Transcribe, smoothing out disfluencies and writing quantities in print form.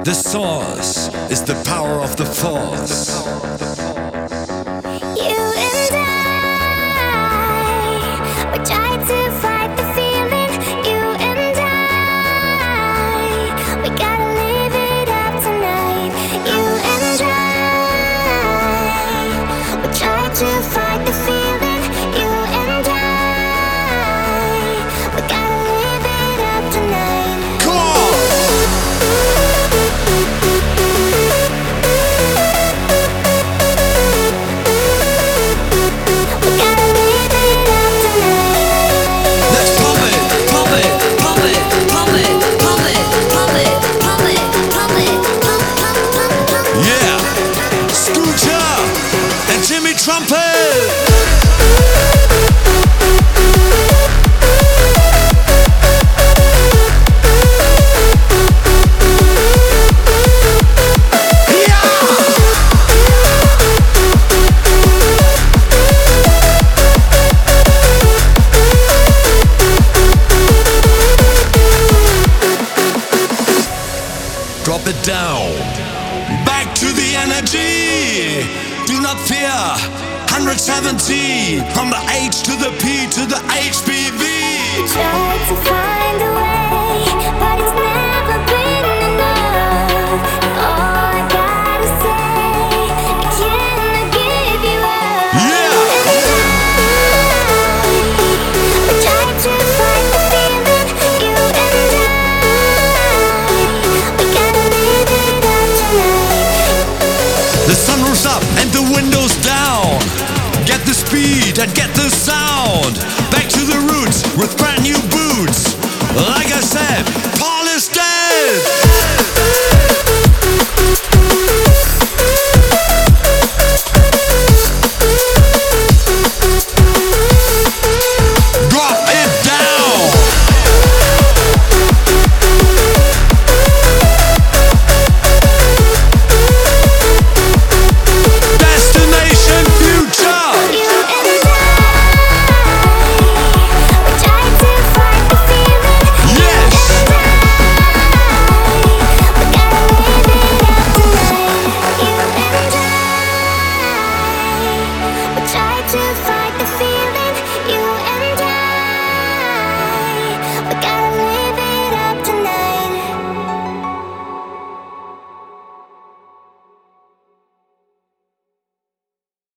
The source is the power of the force. You and I, we tried to fight the feeling. You and I, we gotta live it up tonight. You and I, we tried to fight the feeling. You and I, we gotta live it up tonight. Come on! Trumpet! Drop it down. Back to the energy. Do not fear. 170 from the H to the P to the HPV. Try to find